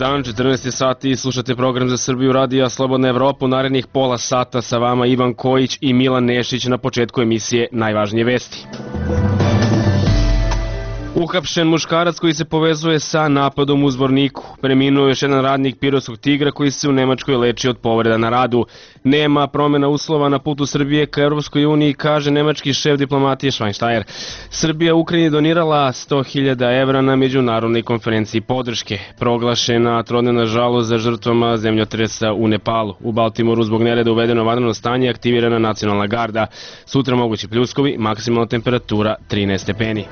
dan, 14 sati i slušate program za Srbiju radija Slobodna Evropa. U narednih pola sata sa vama Ivan Kojić i Milan Nešić. Na početku emisije najvažnije vesti. Uhapšen muškarac koji se povezuje sa napadom u Zvorniku. Preminuo još jedan radnik Pirotskog Tigra koji se u Nemačkoj leči od povreda na radu. Nema promjena uslova na putu Srbije ka Europskoj uniji, kaže nemački šef diplomatije Schweinsteiger. Srbija Ukrajini donirala 100.000 evra na međunarodnoj konferenciji podrške. Proglašena trodnevna žalost za žrtvama zemljotresa u Nepalu. U Baltimoru zbog nereda uvedeno vanredno stanje, aktivirana nacionalna garda. Sutra mogući pljuskovi, maksimalna temperatura 13 stepeni.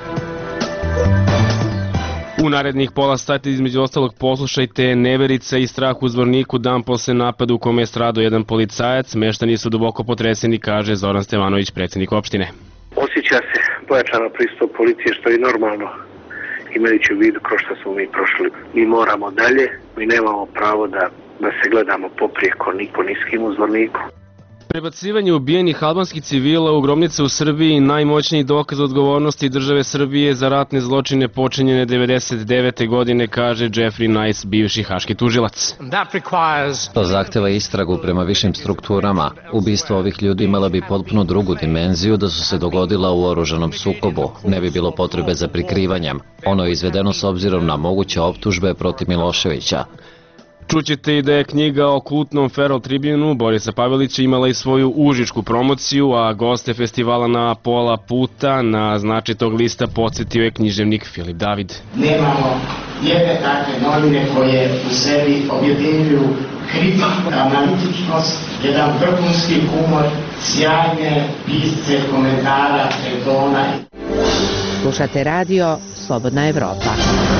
U narednih pola sati između ostalog poslušajte neverica i strah u Zvorniku dan posle napada u kome je stradao jedan policajac. Meštani su duboko potreseni, kaže Zoran Stevanović, predsjednik opštine. Osjeća se pojačano pristup policije, što je normalno, imajući u vidu kroz što smo mi prošli. Mi moramo dalje, mi nemamo pravo da se gledamo poprijeko niko ni s kim u Zvorniku. Prebacivanje ubijenih albanskih civila u grobnice u Srbiji najmoćniji dokaz odgovornosti države Srbije za ratne zločine počinjene 1999. godine, kaže Jeffrey Nice, bivši haški tužilac. To zahteva istragu prema višim strukturama. Ubistvo ovih ljudi imala bi potpuno drugu dimenziju da su se dogodila u oružanom sukobu. Ne bi bilo potrebe za prikrivanjem. Ono je izvedeno s obzirom na moguće optužbe protiv Miloševića. Čućete i da je knjiga o kultnom Feral Tribunu Borisa Pavelića imala i svoju užičku promociju, a goste festivala na pola puta na značaj tog lista podsjetio je književnik Filip David. Nemamo jedne takve novine koje u sebi objedinjuju kritiku, analitičnost, jedan vrhunski humor, sjajne pisce, komentara, etona. Slušate radio Slobodna Evropa.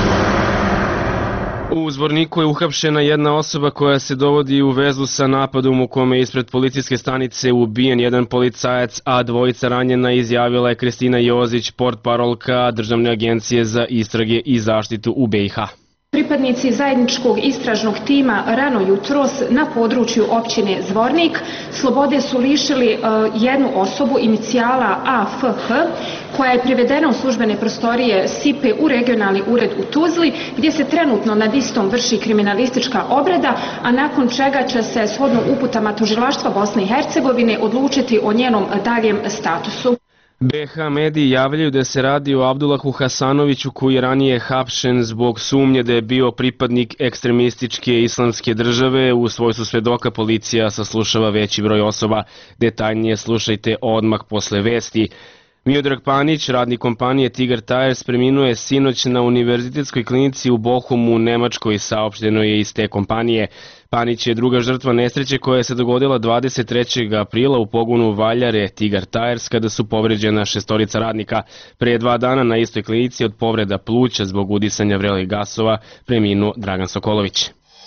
U Zvorniku je uhapšena jedna osoba koja se dovodi u vezu sa napadom u kome je ispred policijske stanice ubijen jedan policajac, a dvojica ranjena, izjavila je Kristina Jozić, portparolka Državne agencije za istrage i zaštitu u BiH. Pripadnici zajedničkog istražnog tima rano jutros na području općine Zvornik slobode su lišili jednu osobu inicijala AFH koja je privedena u službene prostorije SIPE u regionalni ured u Tuzli gdje se trenutno nad istom vrši kriminalistička obrada, a nakon čega će se shodno uputama tužilaštva Bosne i Hercegovine odlučiti o njenom daljem statusu. BH mediji javljaju da se radi o Abdulahu Hasanoviću koji je ranije hapšen zbog sumnje da je bio pripadnik ekstremističke islamske države. U svojstvu svedoka policija saslušava veći broj osoba. Detaljnije slušajte odmah posle vesti. Miodrag Panić, radnik kompanije Tigar Tires, preminuo je sinoć na univerzitetskoj klinici u Bochumu u Nemačkoj, saopšteno je iz te kompanije. Panić je druga žrtva nesreće koja se dogodila 23. aprila u pogonu Valjare Tigar Tires kada su povređena šestorica radnika. Pre 2 dana na istoj klinici od povreda pluća zbog udisanja vrelih gasova preminuo Dragan Sokolović.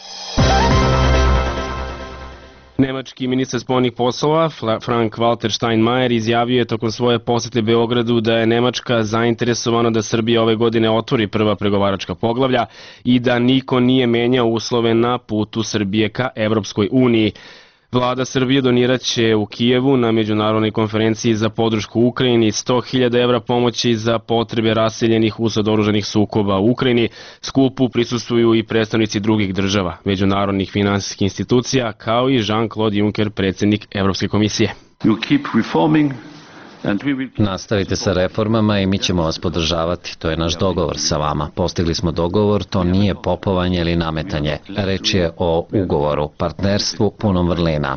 Nemački ministar spoljnih poslova Frank-Walter Steinmeier izjavio je tokom svoje posete Beogradu da je Nemačka zainteresovana da Srbija ove godine otvori prva pregovaračka poglavlja i da niko nije menjao uslove na putu Srbije ka Evropskoj uniji. Vlada Srbije doniraće u Kijevu na međunarodnoj konferenciji za podršku Ukrajini 100.000 evra pomoći za potrebe raseljenih usled oružanih sukoba u Ukrajini. Skupu prisustvuju i predstavnici drugih država, međunarodnih finansijskih institucija, kao i Jean-Claude Juncker, predsjednik Evropske komisije. Nastavite sa reformama i mi ćemo vas podržavati. To je naš dogovor sa vama. Postigli smo dogovor, to nije popovanje ili nametanje. Reč je o ugovoru, partnerstvu punom vrlina.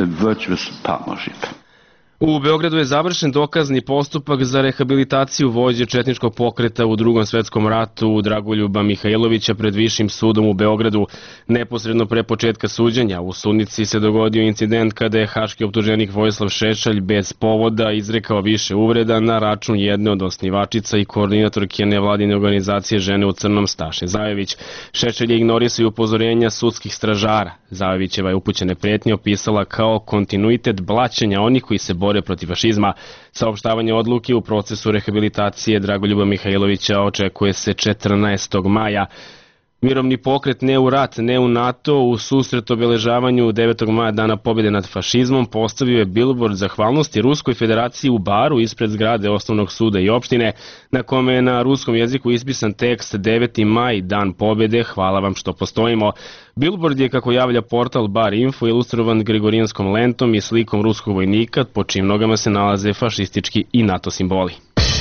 U Beogradu je završen dokazni postupak za rehabilitaciju vođe četničkog pokreta u Drugom svetskom ratu Dragoljuba Mihajlovića pred Višim sudom u Beogradu. Neposredno pre početka suđenja u sudnici se dogodio incident kada je haški optuženik Vojislav Šešelj bez povoda izrekao više uvreda na račun jedne od osnivačica i koordinatorke nevladine organizacije Žene u crnom Staše Zajević. Šešelj je ignorisao upozorenja sudskih stražara. Zajevićeva je upućene pretnje opisala kao kontinuitet blaćenja onih koji se bore protiv fašizma. Saopštavanje odluke u procesu rehabilitacije Dragoljuba Mihajlovića očekuje se 14. maja. Mirovni pokret Ne u rat, ne u NATO u susret obeležavanju 9. maja Dana pobjede nad fašizmom postavio je bilbord zahvalnosti Ruskoj federaciji u Baru ispred zgrade Osnovnog suda i opštine, na kome je na ruskom jeziku ispisan tekst 9. maj, Dan pobjede, hvala vam što postojimo. Bilbord je, kako javlja portal Bar Info, ilustrovan gregorijanskom lentom i slikom ruskog vojnika, po čijim nogama se nalaze fašistički i NATO simboli.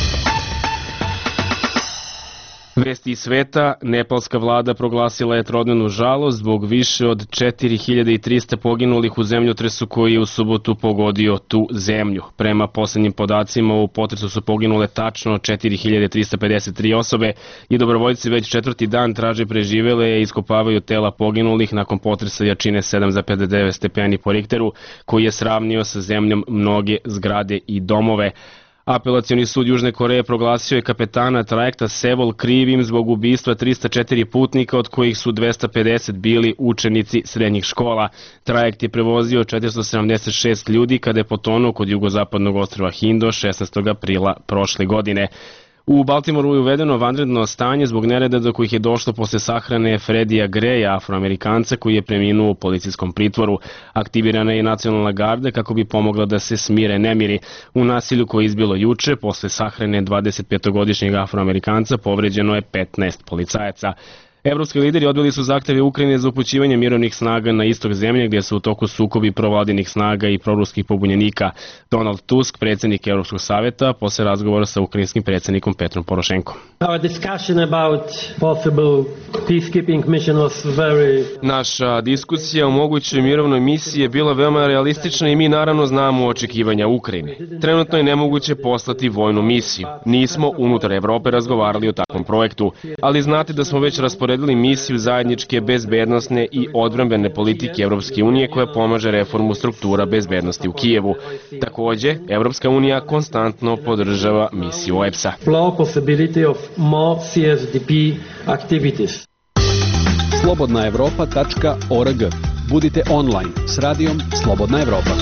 Vesti iz sveta, nepalska vlada proglasila je trodnevnu žalost zbog više od 4300 poginulih u zemljotresu koji je u subotu pogodio tu zemlju. Prema poslednjim podacima, u potresu su poginule tačno 4353 osobe i dobrovoljci već četvrti dan traže preživele i iskopavaju tela poginulih nakon potresa jačine 7,9 stepeni po Richteru, koji je sravnio sa zemljom mnoge zgrade i domove. Apelacioni sud Južne Koreje proglasio je kapetana trajekta Sevol krivim zbog ubistva 304 putnika, od kojih su 250 bili učenici srednjih škola. Trajekt je prevozio 476 ljudi kada je potonuo kod jugozapadnog ostrva Hindo 16. aprila prošle godine. U Baltimoru je uvedeno vanredno stanje zbog nereda do kojih je došlo posle sahrane Fredija Greja, Afroamerikanca koji je preminuo u policijskom pritvoru. Aktivirana je i nacionalna garda kako bi pomogla da se smire nemiri. U nasilju koje je izbilo juče, posle sahrane 25-godišnjeg Afroamerikanca, povređeno je 15 policajaca. Evropski lideri odbili su zahteve Ukrajine za upućivanje mirovnih snaga na istok zemlje gdje su u toku sukobi provladinih snaga i proruskih pobunjenika. Donald Tusk, predsjednik Evropskog savjeta, posle razgovora sa ukrajinskim predsjednikom Petrom Porošenkom. Naša diskusija o mogućoj mirovnoj misiji je bila veoma realistična i mi naravno znamo očekivanja Ukrajine. Trenutno je nemoguće poslati vojnu misiju. Nismo unutar Evrope razgovarali o takvom projektu, ali znate da smo već rasporedili misiju zajedničke bezbednosne i odbrambene politike Evropske unije koja pomaže reformu struktura bezbednosti u Kijevu. Takođe, Evropska unija konstantno podržava misiju OEPS-a. slobodnaevropa.org. Budite online s radijom Slobodna Evropa.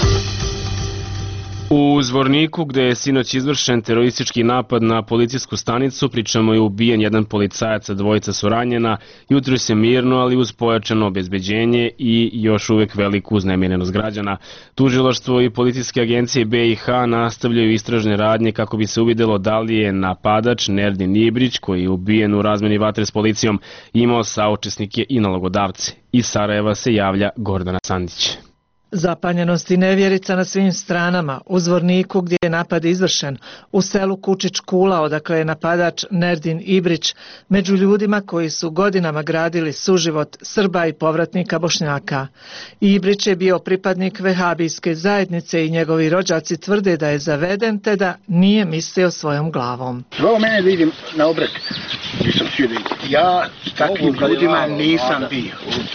U Zvorniku, gde je sinoć izvršen teroristički napad na policijsku stanicu, pričamo je ubijen jedan policajac, a dvojica su ranjena. Jutro se mirno, ali uz pojačano obezbeđenje i još uvek veliku uznemirenost građana. Tužilaštvo i policijske agencije BiH nastavljaju istražne radnje kako bi se uvidelo da li je napadač Nerdin Ibrić, koji je ubijen u razmeni vatre s policijom, imao saučesnike i nalogodavce. Iz Sarajeva se javlja Gordana Sandić. Zapanjenost i nevjerica na svim stranama, u Zvorniku gdje je napad izvršen, u selu Kučić Kula odakle je napadač Nerdin Ibrić, među ljudima koji su godinama gradili suživot Srba i povratnika Bošnjaka. Ibrić je bio pripadnik vehabijske zajednice i njegovi rođaci tvrde da je zaveden te da nije mislio svojom glavom. Zvao mene da idem na obred, nisam htio da idem. Ja s takvim ljudima nisam bio,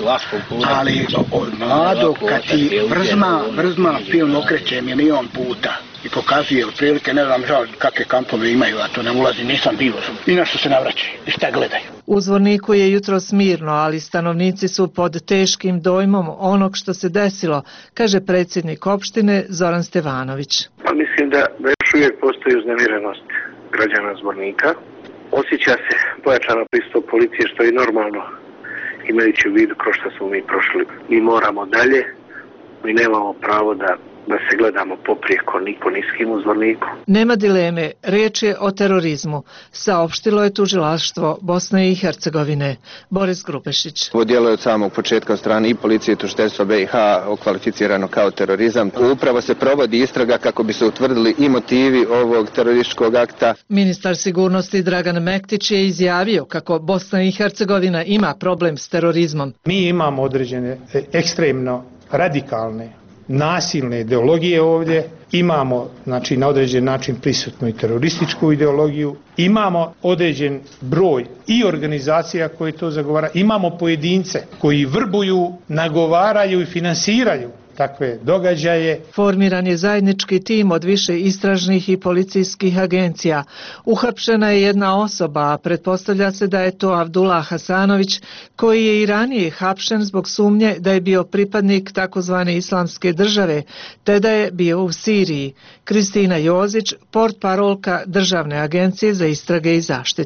ali Mlado, kad ti vrzma film okreće milion puta i pokazuje otprilike, ne znam žal kakve kampove imaju, a to ne ulazi, nisam bio. I na što se navraćaju i šta gledaju. U Zvorniku je jutros mirno, ali stanovnici su pod teškim dojmom onog što se desilo, kaže predsjednik opštine Zoran Stevanović. Pa mislim da još uvijek postoji uznemirenost građana Zvornika. Osjeća se pojačano pristup policije, što je normalno, imajući u vidu kroz što smo mi prošli. Mi moramo dalje. Mi nemamo pravo da se gledamo poprijeko niko ni s kim u Zvorniku. Nema dileme, riječ je o terorizmu, saopštilo je tužilaštvo Bosne i Hercegovine. Boris Grupešić. Ovo djelo je od samog početka od strane i policije i tužiteljstva BiH okvalificirano kao terorizam. Upravo se provodi istraga kako bi se utvrdili i motivi ovog terorističkog akta. Ministar sigurnosti Dragan Mektić je izjavio kako Bosna i Hercegovina ima problem s terorizmom. Mi imamo određene ekstremno radikalne, nasilne ideologije ovdje, imamo znači, na određen način prisutnu i terorističku ideologiju, imamo određen broj i organizacija koje to zagovara, imamo pojedince koji vrbuju, nagovaraju i finansiraju takve događaje. Formiran je zajednički tim od više istražnih i policijskih agencija. Uhapšena je jedna osoba, a pretpostavlja se da je to Abdullah Hasanović, koji je i ranije hapšen zbog sumnje da je bio pripadnik takozvane islamske države, te da je bio u Siriji. Kristina Jozić, portparolka Državne agencije za istrage i zaštitu.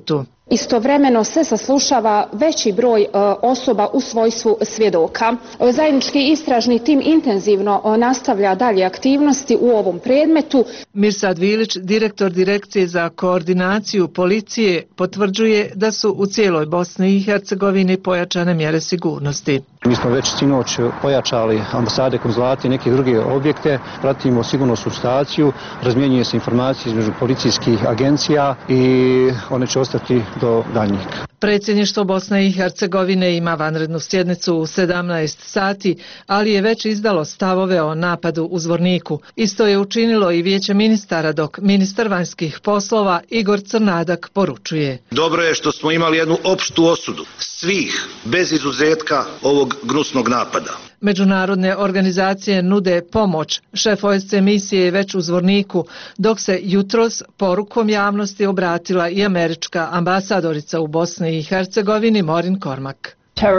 Istovremeno se saslušava veći broj osoba u svojstvu svjedoka. Zajednički istražni tim intenzivno nastavlja dalje aktivnosti u ovom predmetu. Mirsad Vilić, direktor Direkcije za koordinaciju policije, potvrđuje da su u cijeloj Bosni i Hercegovini pojačane mjere sigurnosti. Mi smo već sinoć pojačali ambasade, konzulate i neke druge objekte, pratimo sigurnosnu situaciju, razmjenjuje se informacije između policijskih agencija i one će ostati do daljnjeg. Predsjedništvo Bosne i Hercegovine ima vanrednu sjednicu u 17 sati, ali je već izdalo stavove o napadu u Zvorniku. Isto je učinilo i Vijeće ministara, dok ministar vanjskih poslova Igor Crnadak poručuje. Dobro je što smo imali jednu opštu osudu svih, bez izuzetka, ovog gnusnog napada. Međunarodne organizacije nude pomoć. Šef OSCE misije je već u Zvorniku, dok se jutros porukom javnosti obratila i američka ambasadorica u Bosni i Hercegovini Maureen Cormack.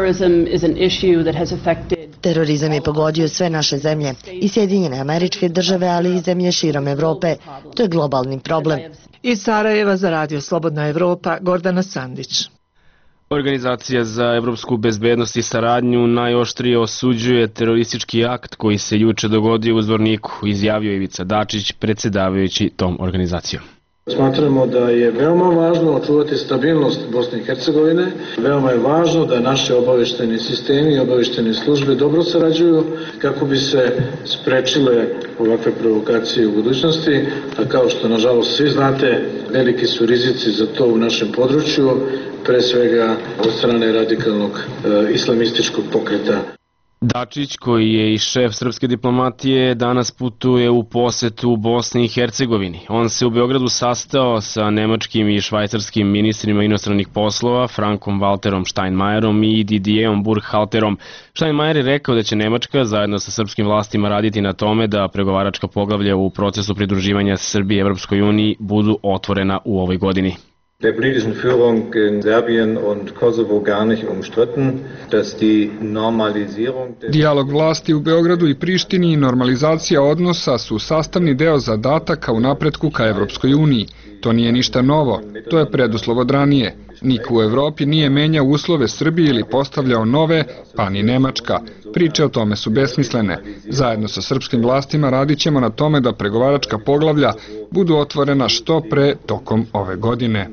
Terorizam je pogodio sve naše zemlje, i Sjedinjene Američke Države, ali i zemlje širom Evrope. To je globalni problem. Iz Sarajeva za Radio Slobodna Evropa, Gordana Sandić. Organizacija za evropsku bezbednost i saradnju najoštrije osuđuje teroristički akt koji se juče dogodio u Zvorniku, izjavio Ivica Dačić, predsjedavajući tom organizacijom. Smatramo da je veoma važno očuvati stabilnost Bosne i Hercegovine. Veoma je važno da naše obavještajni sistemi i obavještajne službe dobro sarađuju kako bi se sprečile ovakve provokacije u budućnosti. A kao što nažalost svi znate, veliki su rizici za to u našem području, pre svega od strane radikalnog islamističkog pokreta. Dačić, koji je i šef srpske diplomatije, danas putuje u posetu u Bosni i Hercegovini. On se u Beogradu sastao sa nemačkim i švajcarskim ministrima inostranih poslova, Frankom Walterom Steinmeierom i Didierom Burkhalterom. Steinmeier je rekao da će Nemačka zajedno sa srpskim vlastima raditi na tome da pregovaračka poglavlja u procesu pridruživanja Srbije Evropskoj uniji budu otvorena u ovoj godini. Der politischen Führung in Serbien und Kosovo gar nicht umstritten, dass die Normalisierung... Dijalog vlasti u Beogradu i Prištini i normalizacija odnosa su sastavni deo zadataka u napretku ka Evropskoj uniji. To nije ništa novo, to je preduslov od ranije. Niko u Evropi nije menjao uslove Srbije ili postavljao nove, pa ni Nemačka. Priče o tome su besmislene. Zajedno sa srpskim vlastima radit ćemo na tome da pregovaračka poglavlja budu otvorena što pre tokom ove godine.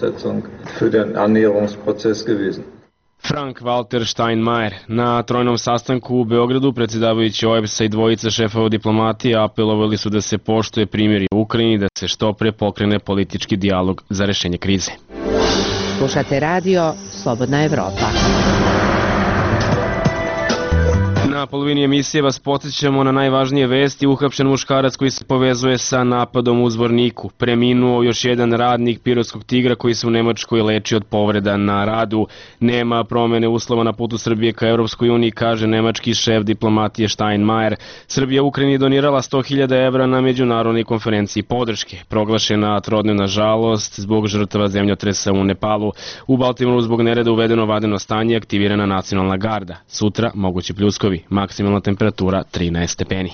Frank Walter Steinmeier. Na trojnom sastanku u Beogradu predsjedavajući OEBS-a i dvojica šefova diplomatije apelovali su da se poštuje primjer u Ukrajini, da se što pre pokrene politički dijalog za rešenje krize. Slušate radio Slobodna Evropa. Na polovini emisije vas podsjećamo na najvažnije vesti. Uhapšen muškarac koji se povezuje sa napadom u Zvorniku. Preminuo još jedan radnik Pirotskog Tigra koji se u Nemačkoj leči od povreda na radu. Nema promene uslova na putu Srbije ka Evropskoj uniji, kaže nemački šef diplomatije Steinmeier. Srbija Ukrajini donirala 100.000 evra na međunarodnoj konferenciji podrške. Proglašena trodnevna žalost zbog žrtava zemljotresa u Nepalu. U Baltimoru zbog nereda uvedeno vanredno stanje, aktivirana nacionalna garda. Sutra mogući pljuskovi. Maksimalna temperatura 13 stepeni.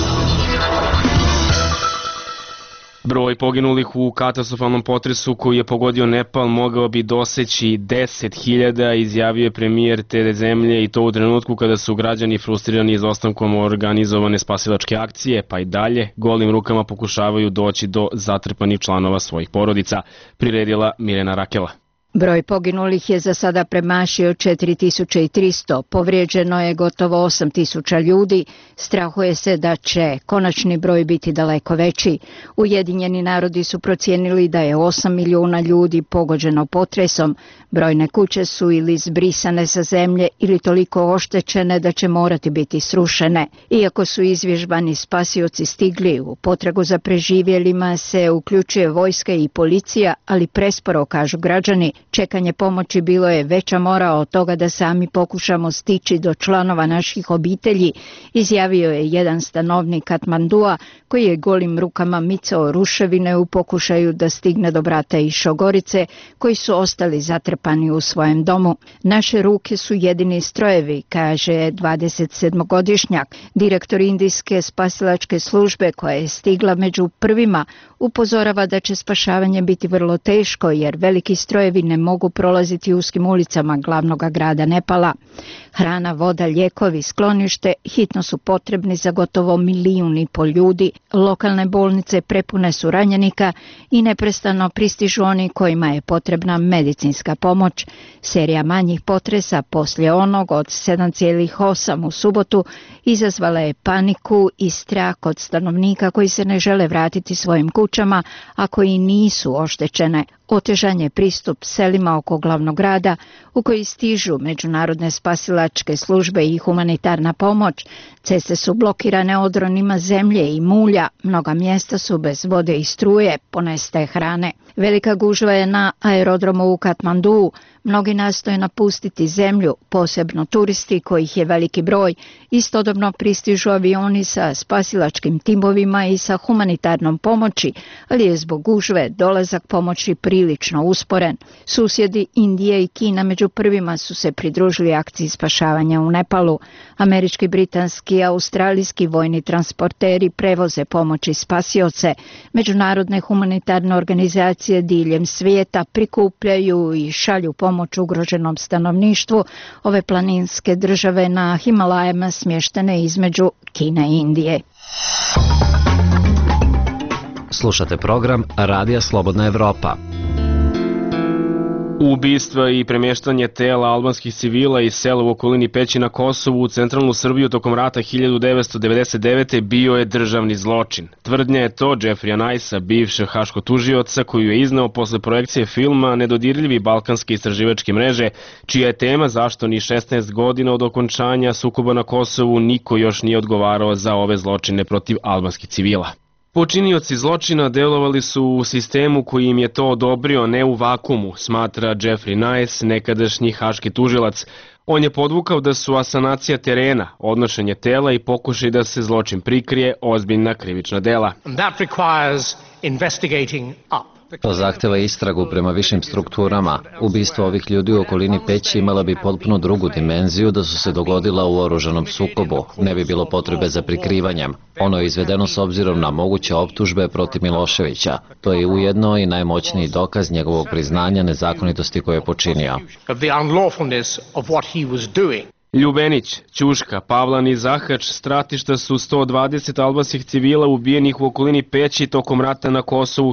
Broj poginulih u katastrofalnom potresu koji je pogodio Nepal mogao bi doseći 10.000, izjavio je premijer te zemlje, i to u trenutku kada su građani frustrirani izostankom organizovane spasilačke akcije, pa i dalje golim rukama pokušavaju doći do zatrpanih članova svojih porodica, priredila Mirena Rakela. Broj poginulih je za sada premašio 4300, povrijeđeno je gotovo 8000 ljudi, strahuje se da će konačni broj biti daleko veći. Ujedinjeni narodi su procijenili da je 8 milijuna ljudi pogođeno potresom, brojne kuće su ili zbrisane sa zemlje ili toliko oštećene da će morati biti srušene. Iako su izvježbani spasioci stigli, u potragu za preživjelima se uključuje vojska i policija, ali presporo, kažu građani. Čekanje pomoći bilo je veća mora od toga da sami pokušamo stići do članova naših obitelji, izjavio je jedan stanovnik Katmandua koji je golim rukama micao ruševine u pokušaju da stigne do brata iz Šogorice koji su ostali zatrpani u svojem domu. Naše ruke su jedini strojevi, kaže 27-godišnjak. Direktor indijske spasilačke službe koja je stigla među prvima upozorava da će spašavanje biti vrlo teško jer veliki strojevi ne mogu prolaziti uskim ulicama glavnog grada Nepala. Hrana, voda, lijekovi, sklonište hitno su potrebni za gotovo 1,5 milijuna ljudi. Lokalne bolnice prepune su ranjenika i neprestano pristižu oni kojima je potrebna medicinska pomoć. Serija manjih potresa poslije onog od 7,8 u subotu izazvala je paniku i strah kod stanovnika koji se ne žele vratiti svojim kućama, a koji nisu oštećene. Otežan je pristup selima oko glavnog grada u koji stižu međunarodne spasilačke službe i humanitarna pomoć. Ceste su blokirane odronima zemlje i mulja, mnoga mjesta su bez vode i struje, ponestaje hrane. Velika gužva je na aerodromu u Katmanduu. Mnogi nastoje napustiti zemlju, posebno turisti kojih je veliki broj. Istodobno pristižu avioni sa spasilačkim timovima i sa humanitarnom pomoći, ali je zbog gužve dolazak pomoći prilično usporen. Susjedi Indije i Kina među prvima su se pridružili akciji spašavanja u Nepalu. Američki, britanski i australijski vojni transporteri prevoze pomoći spasioce. Međunarodne humanitarne organizacije diljem svijeta prikupljaju i šalju pomoć ugroženom stanovništvu ove planinske države na Himalajama smještene između Kine i Indije. Slušate program Radija Slobodna Evropa. Ubistva i premještanje tela albanskih civila iz sela u okolini Peći na Kosovu u centralnu Srbiju tokom rata 1999. bio je državni zločin. Tvrdnja je to Jeffreya Nicea, bivšeg haškog tužioca, koju je izneo posle projekcije filma Nedodirljivi balkanske istraživačke mreže, čija je tema zašto ni 16 godina od okončanja sukoba na Kosovu niko još nije odgovarao za ove zločine protiv albanskih civila. Počinioci zločina delovali su u sistemu koji im je to odobrio, ne u vakumu, smatra Jeffrey Nice, nekadašnji haški tužilac. On je podvukao da su asanacija terena, odnošenje tela i pokušaj da se zločin prikrije ozbiljna krivična dela. To zahteva istragu prema višim strukturama. Ubistvo ovih ljudi u okolini Peći imala bi potpuno drugu dimenziju da su se dogodila u oružanom sukobu. Ne bi bilo potrebe za prikrivanjem. Ono je izvedeno s obzirom na moguće optužbe protiv Miloševića. To je ujedno i najmoćniji dokaz njegovog priznanja nezakonitosti koje je počinio. Ljubenić, Ćuška, Pavlan i Zahač stratišta su 120 albanskih civila ubijenih u okolini Peći tokom rata na Kosovu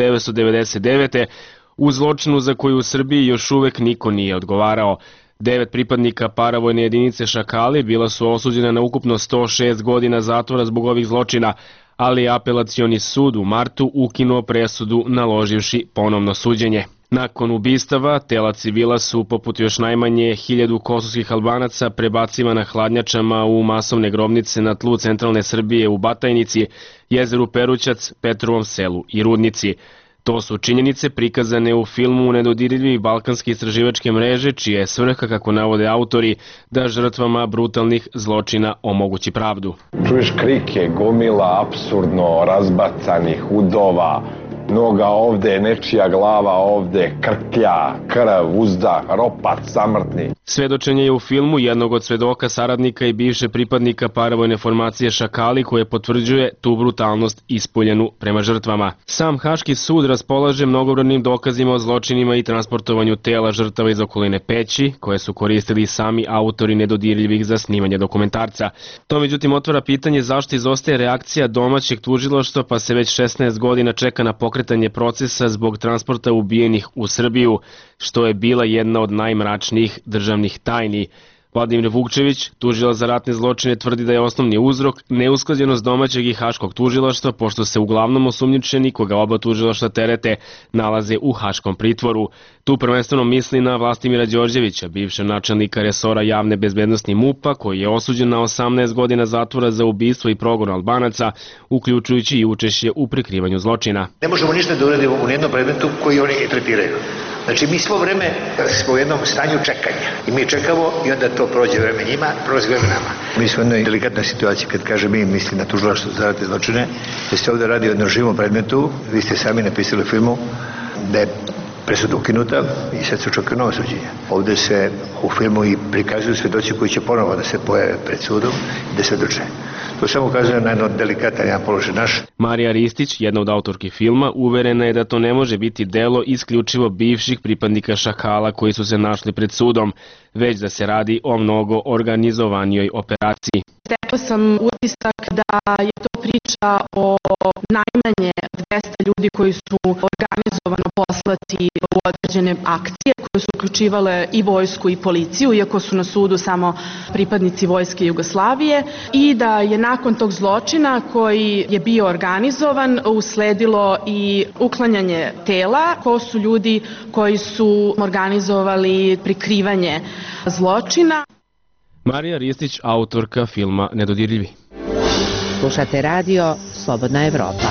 1999. u zločinu za koju u Srbiji još uvek niko nije odgovarao. 9 pripadnika paravojne jedinice Šakali bila su osuđena na ukupno 106 godina zatvora zbog ovih zločina, ali apelacioni sud u martu ukinuo presudu naloživši ponovno suđenje. Nakon ubistava, tela civila su, poput još najmanje 1000 kosovskih Albanaca, prebacivana hladnjačama u masovne grobnice na tlu centralne Srbije u Batajnici, jezeru Perućac, Petrovom selu i Rudnici. To su činjenice prikazane u filmu Nedodirljivi balkanske istraživačke mreže, čija je svrha, kako navode autori, da žrtvama brutalnih zločina omogući pravdu. Čuješ krike, gomila apsurdno razbacanih udova, noga ovde, nečija glava ovde, krklja, krv, uzdah, ropac, samrtni. Svedočenje je u filmu jednog od svedoka, saradnika i bivše pripadnika paravojne formacije Šakali, koje potvrđuje tu brutalnost ispoljenu prema žrtvama. Sam Haški sud raspolaže mnogobrojnim dokazima o zločinima i transportovanju tela žrtava iz okoline Peći, koje su koristili sami autori Nedodirljivih za snimanje dokumentarca. To međutim otvara pitanje zašto izostaje reakcija domaćeg tužilaštva, pa se već 16 godina čeka na pokretanje procesa zbog transporta ubijenih u Srbiju, što je bila jedna od najmračnijih državnih tajni. Vladimir Vukčević, tužilac za ratne zločine, tvrdi da je osnovni uzrok neusklađenost domaćeg i haškog tužilaštva, pošto se uglavnom osumnjičeni, koga oba tužilaštva terete, nalaze u haškom pritvoru. Tu prvenstveno misli na Vlastimira Đorđevića, bivšeg načelnika resora javne bezbednosti MUP-a, koji je osuđen na 18 godina zatvora za ubistvo i progon Albanaca, uključujući i učešće u prikrivanju zločina. Ne možemo ništa da uradimo u nijednom predmetu koji oni tretiraju. Znači, mi svo vreme smo u jednom stanju čekanja i mi čekamo i onda to prođe vreme njima, prođe vreme nama. Mi smo u jednoj delikatnoj situaciji, kad kaže mi, mislim na tužilaštvo za ratne zločine, da se ovdje radi o jednom živom predmetu. Vi ste sami napisali u filmu da je presuda ukinuta i sad se očekuje novo suđenje. Ovde se u filmu i prikazuju svedoci koji će ponovo da se pojave pred sudom i da svedoče. To samo ukazuje na jedno delikatan jedan položaj naš. Marija Ristić, jedna od autorki filma, uverena je da to ne može biti delo isključivo bivših pripadnika Šakala koji su se našli pred sudom, već da se radi o mnogo organizovanijoj operaciji. Stekla sam utisak da je to priča o najmanje 200 ljudi koji su organizovano poslati u određene akcije koje su uključivale i vojsku i policiju, iako su na sudu samo pripadnici vojske Jugoslavije, i da je nakon tog zločina koji je bio organizovan usledilo i uklanjanje tela, ko su ljudi koji su organizovali prikrivanje zločina. Marija Ristić, autorka filma Nedodirljivi. Slušate radio Slobodna Evropa.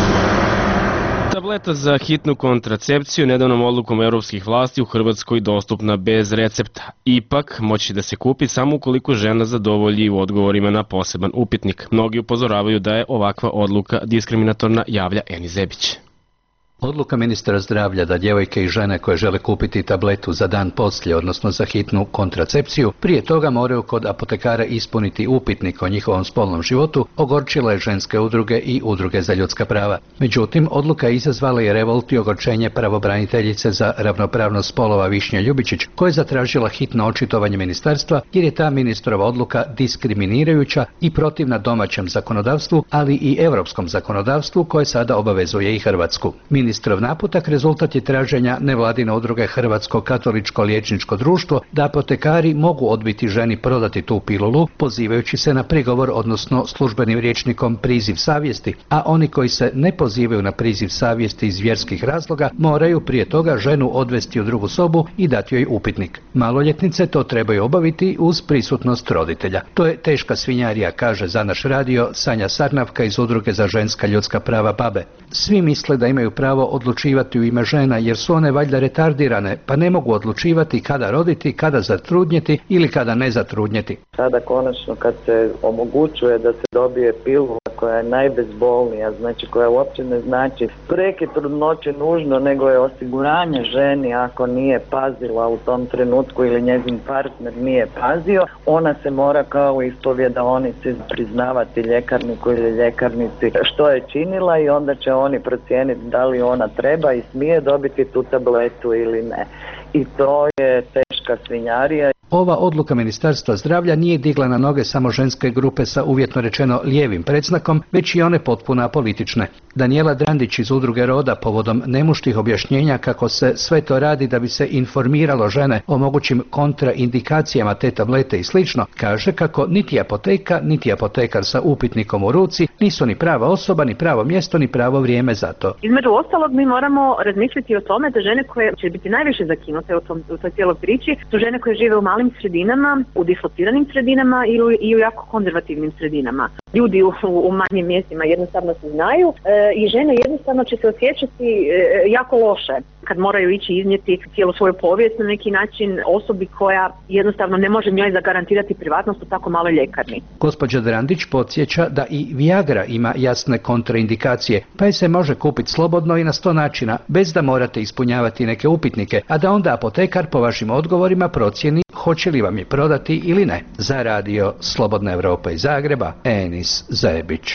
Tableta za hitnu kontracepciju nedavnom odlukom europskih vlasti u Hrvatskoj dostupna bez recepta. Ipak, moći da se kupi samo ukoliko žena zadovolji u odgovorima na poseban upitnik. Mnogi upozoravaju da je ovakva odluka diskriminatorna, javlja Eni Zebić. Odluka ministra zdravlja da djevojke i žene koje žele kupiti tabletu za dan poslije, odnosno za hitnu kontracepciju, prije toga moraju kod apotekara ispuniti upitnik o njihovom spolnom životu, ogorčila je ženske udruge i udruge za ljudska prava. Međutim, odluka je izazvala i revolt i ogorčenje pravobraniteljice za ravnopravnost spolova Višnje Ljubičić, koja je zatražila hitno očitovanje ministarstva jer je ta ministrova odluka diskriminirajuća i protivna domaćem zakonodavstvu, ali i europskom zakonodavstvu koje sada obavezuje i Hrvatsku. Ministrov naputak rezultat je traženja nevladine udruge Hrvatsko katoličko liječničko društvo da apotekari mogu odbiti ženi prodati tu pilulu, pozivajući se na prigovor, odnosno službenim rječnikom priziv savjesti, a oni koji se ne pozivaju na priziv savjesti iz vjerskih razloga moraju prije toga ženu odvesti u drugu sobu i dati joj upitnik. Maloljetnice to trebaju obaviti uz prisutnost roditelja. To je teška svinjarija, kaže za naš radio Sanja Sarnavka iz udruge za ženska ljudska prava BaBe. Svi misle da imaju pravo odlučivati u ime žena jer su one valjda retardirane, pa ne mogu odlučivati kada roditi, kada zatrudnjeti ili kada ne zatrudnjeti. Sada konačno kad se omogućuje da se dobije pilula koja je najbezbolnija, znači koja uopće ne znači prekid trudnoće nužno, nego je osiguranje ženi ako nije pazila u tom trenutku ili njezin partner nije pazio, ona se mora kao ispovjedaonici priznavati ljekarniku ili ljekarnici što je činila i onda će oni procijeniti da li ona treba i smije dobiti tu tabletu ili ne. I to je teška svinjarija. Ova odluka Ministarstva zdravlja nije digla na noge samo ženske grupe sa uvjetno rečeno lijevim predznakom, već i one potpuno apolitične. Danijela Drandić iz udruge Roda povodom nemuštih objašnjenja kako se sve to radi da bi se informiralo žene o mogućim kontraindikacijama te tablete i slično, kaže kako niti apoteka, niti apotekar sa upitnikom u ruci nisu ni prava osoba, ni pravo mjesto, ni pravo vrijeme za to. Između ostalog mi moramo razmisliti o tome da žene koje će biti najviše zakinute u toj cijeloj priči su žene koje žive u malim sredinama, u dislociranim sredinama i u jako konzervativnim sredinama. Ljudi u manjim mjestima jednostavno se znaju i žene jednostavno će se osjećati jako loše kad moraju ići iznijeti cijelu svoju povijest na neki način osobi koja jednostavno ne može njoj zagarantirati privatnost u tako maloj ljekarni. Gospođa Drandić podsjeća da i Viagra ima jasne kontraindikacije, pa je se može kupiti slobodno i na 100 načina, bez da morate ispunjavati neke upitnike, a da onda apotekar po vašim odgovorima procijeni hoće li vam je prodati ili ne. Za radio Slobodna Evropa iz Zagreba, Enis Zebić.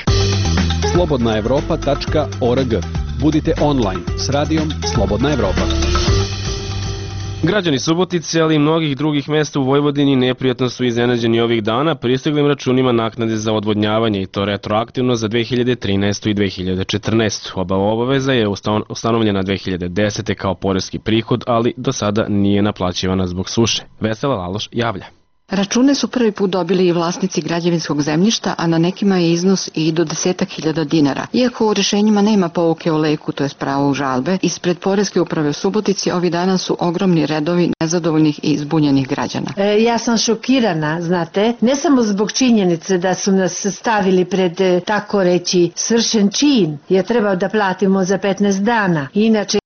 slobodnaevropa.org. Budite online s radijom Slobodna Evropa. Građani Subotice, ali i mnogih drugih mjesta u Vojvodini neprijatno su iznenađeni ovih dana pristiglim računima naknade za odvodnjavanje i to retroaktivno za 2013. i 2014. Oba obaveza je ustanovljena 2010. kao poreski prihod, ali do sada nije naplaćivana zbog suše. Vesela Laloš javlja. Račune su prvi put dobili i vlasnici građevinskog zemljišta, a na nekima je iznos i do 10.000 dinara. Iako u rješenjima nema pouke o leku, to je pravo u žalbe, ispred Poreske uprave u Subotici ovih dana su ogromni redovi nezadovoljnih i zbunjenih građana. Ja sam šokirana, znate, ne samo zbog činjenice da su nas stavili pred, tako reći, svršen čin, je trebao da platimo za 15 dana. Inače,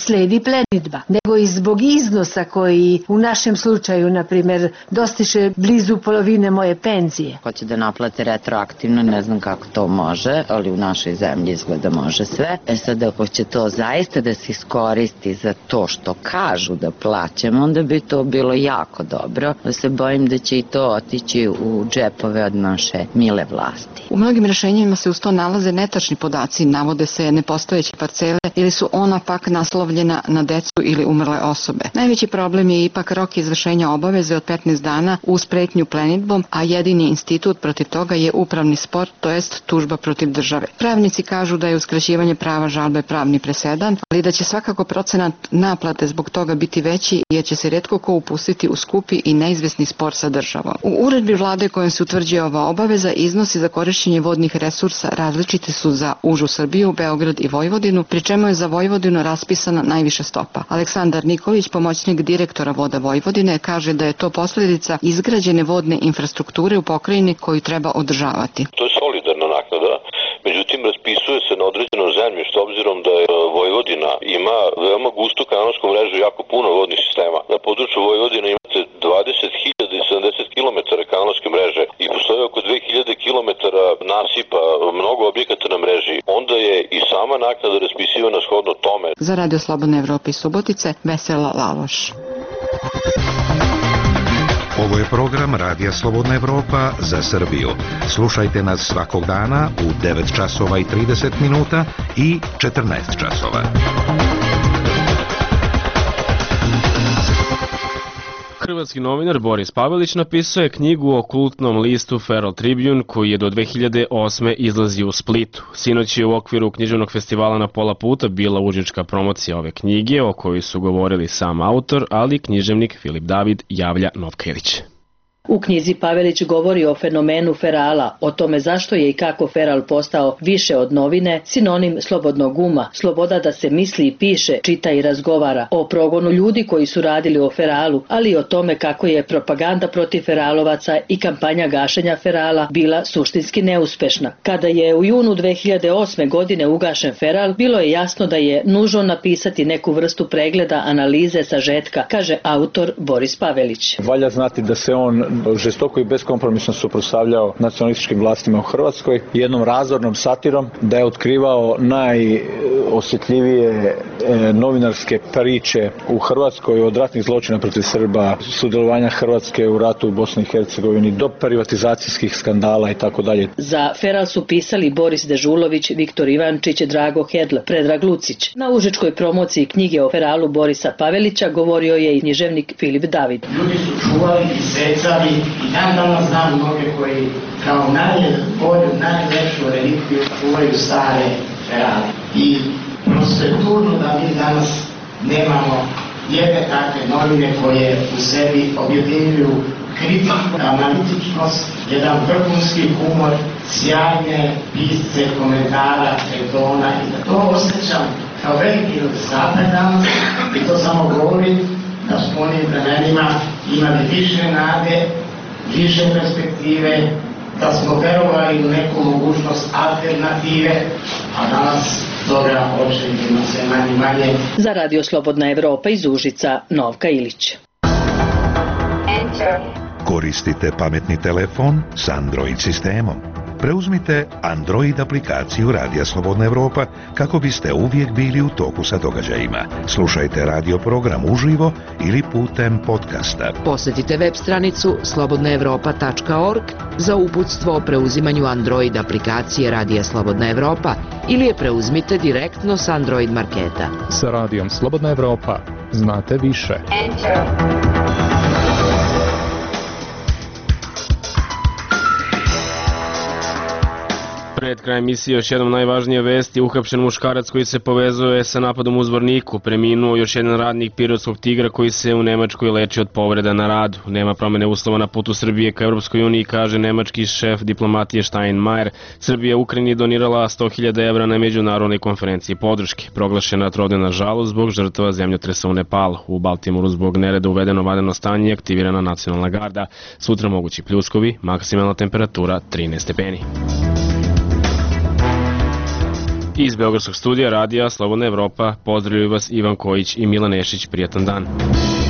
sledi plenidba, nego i zbog iznosa koji u našem slučaju, na primjer, dostiže blizu polovine moje penzije. Hoće da naplate retroaktivno, ne znam kako to može, ali u našoj zemlji izgleda može sve. Sad ako će to zaista da se iskoristi za to što kažu da plaćamo, onda bi to bilo jako dobro. Se bojim da će i to otići u džepove od naše mile vlasti. U mnogim rešenjima se uz to nalaze netačni podaci, navode se nepostojeće parcele ili su ona pak naslovljena na decu ili umrle osobe. Najveći problem je ipak rok izvršenja obaveze od 15 dana uz pretnju plenidbom, a jedini institut protiv toga je upravni spor, to jest tužba protiv države. Pravnici kažu da je uskraćivanje prava žalbe pravni presedan, ali da će svakako procenat naplate zbog toga biti veći jer će se retko ko upustiti u skupi i neizvesni spor sa državom. U uredbi vlade kojom se utvrđuje ova obaveza, iznosi za korišćenje vodnih resursa različiti su za užu Srbiju, Beograd i Vojvodinu, pri čemu je za Vojvodinu raspisana najviša stopa. Aleksandar Nikolić, pomoćnik direktora Voda Vojvodine, kaže da je to posljedica izgrađene vodne infrastrukture u pokrajini koju treba održavati. To je solidarna naknada, međutim raspisuje se na određenom zemljištu, obzirom da je Vojvodina ima veoma gustu kanalsku mrežu, jako puno vodnih sistema. Na području Vojvodine imate 20.070 km kanalske mreže i postoje oko 2000 km nasipa, mnogo objekata na mreži. Onda je i sama naknada raspisivana shodno tome. Za Radio Slobodne Evrope iz Subotice, Vesela Laloš. Ovo je program Radija Slobodna Evropa za Srbiju. Slušajte nas svakog dana u 9 časova i 30 minuta i 14 časova. Hrvatski novinar Boris Pavelić napisao je knjigu o kultnom listu Feral Tribune koji je do 2008. izlazio u Splitu. Sinoć je u okviru književnog festivala Na pola puta bila užička promocija ove knjige o kojoj su govorili sam autor, ali i književnik Filip David javlja Novka Ilić. U knjizi Pavelić govori o fenomenu ferala, o tome zašto je i kako feral postao više od novine, sinonim slobodnog uma, sloboda da se misli i piše, čita i razgovara, o progonu ljudi koji su radili o feralu, ali i o tome kako je propaganda protiv feralovaca i kampanja gašenja ferala bila suštinski neuspešna. Kada je u junu 2008. godine ugašen feral, bilo je jasno da je nužno napisati neku vrstu pregleda, analize, sažetka, kaže autor Boris Pavelić. Valja znati da se on žestoko i beskompromisno suprotstavljao nacionalističkim vlastima u Hrvatskoj, jednom razornom satirom, da je otkrivao najosjetljivije novinarske priče u Hrvatskoj, od ratnih zločina protiv Srba, sudjelovanja Hrvatske u ratu u Bosni i Hercegovini, do privatizacijskih skandala i tako dalje. Za feral su pisali Boris Dežulović, Viktor Ivančić, Drago Hedl, Predrag Lucić. Na užičkoj promociji knjige o feralu Borisa Pavelića govorio je i književnik Filip David. Ljudi su čuvali i secali i dan danas znam mnoge koji kao najbolju, najlepšu relikviju čuvaju stare ferale. I prosto je tužno da mi danas nemamo jedne takve novine koje u sebi objedinjuju kritiku, analitičnost, jedan vrhunski humor, sjajne pisce, komentara, etona i da to osjećam kao veliki nedostatak danas i to samo govori da s onim vremenima imali više nade, više perspektive, da smo verovali u neku mogućnost alternative, a danas toga očekivamo sve manje i manje. Za Radio Slobodna Evropa iz Užica, Novka Ilić. Koristite pametni telefon s Android sistemom. Preuzmite Android aplikaciju Radija Slobodna Evropa kako biste uvijek bili u toku sa događajima. Slušajte radio program uživo ili putem podcasta. Posjetite web stranicu slobodnaevropa.org za uputstvo o preuzimanju Android aplikacije Radija Slobodna Evropa ili je preuzmite direktno s Android marketa. Sa Radijom Slobodna Evropa znate više. Pred krajem emisije još jednom najvažnije vesti. Uhapšen muškarac koji se povezuje sa napadom u Zvorniku. Preminuo još jedan radnik Pirotskog Tigra koji se u Nemačkoj leči od povreda na radu. Nema promene uslova na putu Srbije ka Europskoj uniji, kaže nemački šef diplomatije Steinmeier. Srbija Ukrajini donirala 100.000 evra na međunarodnoj konferenciji podrške. Proglašena trodnevna žalost zbog žrtava zemljotresa u Nepalu. U Baltimoru zbog nereda uvedeno vanredno stanje i aktivirana nacionalna garda. Sutra mogući pljuskovi, maksimalna temperatura 13 stepeni. Iz Beogradskog studija radija Slobodna Evropa pozdravljaju vas Ivan Kojić i Milan Nešić. Prijatan dan.